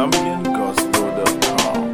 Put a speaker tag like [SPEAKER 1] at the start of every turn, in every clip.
[SPEAKER 1] ZambianGospel.com.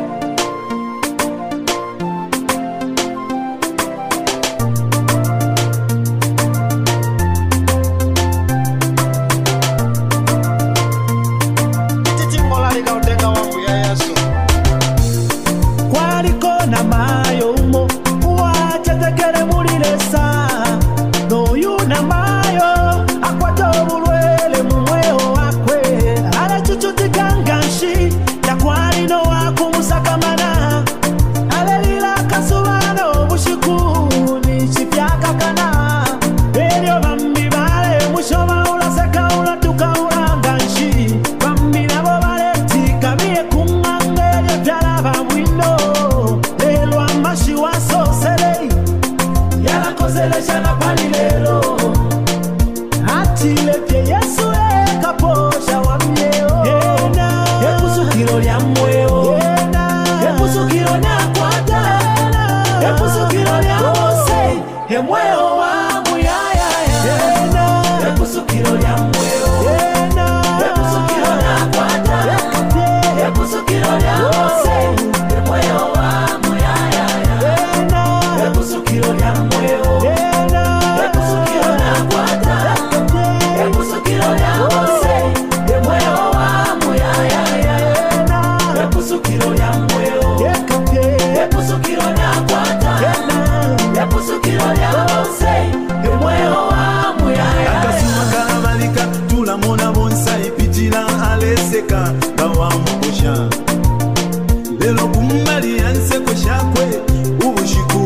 [SPEAKER 2] Kwarikona mayo umo uwachetekele mulilesa noyu na mayo akwato bulwele mumweo wakwe ale chuchutikang'anshi yakwalino wakumusakamana ale lila kasubano bushiku nichipyakakana elyo bambi bale mushoma ulaseka ulatuka ulang'anshi bambi nabo baletika biye kumwange elyo byalaba bwino lelo amashi wasosele yalakozelesha na pali lelo atilevye Yesu ekaposha wamyeo ekusukilo lya mweo ekusukilo lyakwata ekusukilo lya mose emweo wa muyayaya ekusukilo lya mweo ekusukilo lyakwata ekusukilo lya mose emweo wa muyayaya ekusukilo lya mweo ekusukilo lyakwata ekusukilo lya mose emweo wa muyayaya ekusukilo lya mweo ekusukilo lyakwata ekusukilo lya mose emweo wa muyayaya
[SPEAKER 3] akasuma kalabalika tulamona bonsa ipitira aleseka bawamukosha lelo kumbali yanseko shakwe ubushiku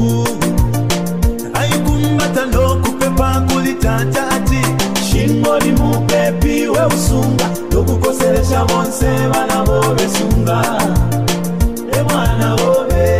[SPEAKER 3] aikumbata lokupepa kulitata ati
[SPEAKER 2] shingo limupepi we usunga lokukoselesha bonse bana bobe sunga emwana bobe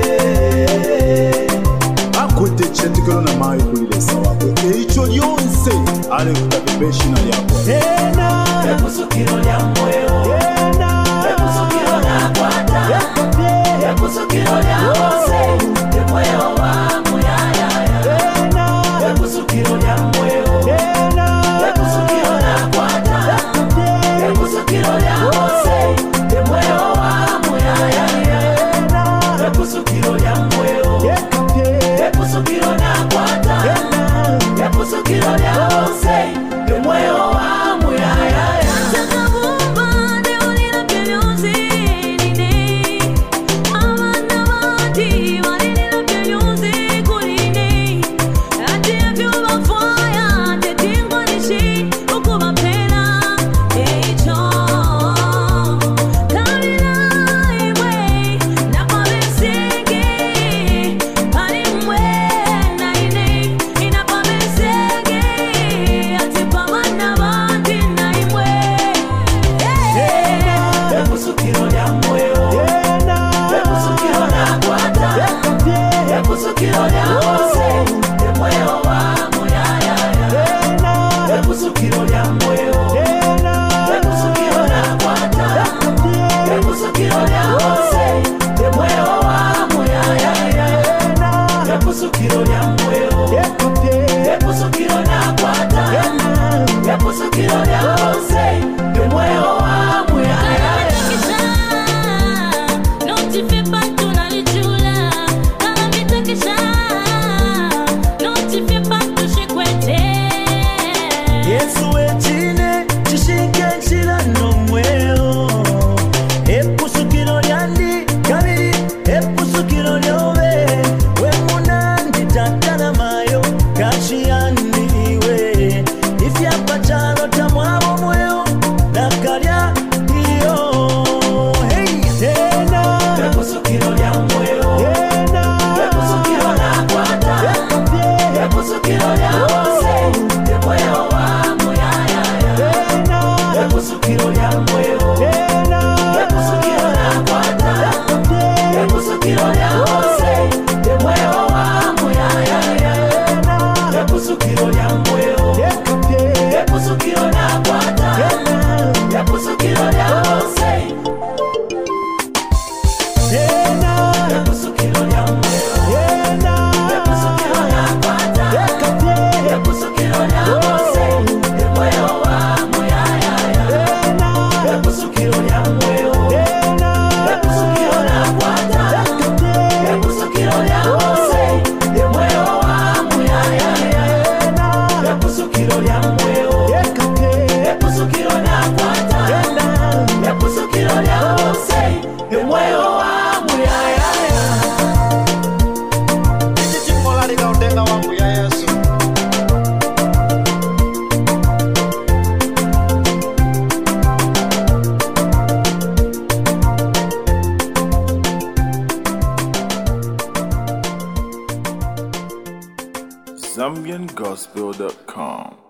[SPEAKER 3] akote chetikelo na mayo kulilesa wako eicho lyonse ale kutabibeshina lyako
[SPEAKER 2] ekusukilo lya mweo ekusukilo lyakwata ekusukilo lya mose emweo wa muyayaya ekusukilo lya mweo ekusukilo lyakwata ekusukilo lya mose emweo wa muyayaya ekusukilo lya mweo ekusukilo lyakwata ekusukilo lya mose emweo wa muyayaya ekusukilo lya mweo ekusukilo lyakwata ekusukilo lya mose emweo wa muyayaya ekusukilo lya mweo ekusukilo lyakwata ekusukilo lya mose emweo wa muyayaya ekusukilo lya mweo ekusukilo lyakwata ekusukilo lya mose emweo wa muyayaya Yesu echi kusukiro lya mwewo ekusukiro nakwata ekusukiro lya bose emwewo wa muyayaya
[SPEAKER 1] Ichichikola likaotenga wangu ya Yesu.
[SPEAKER 4] ZambianGospel.com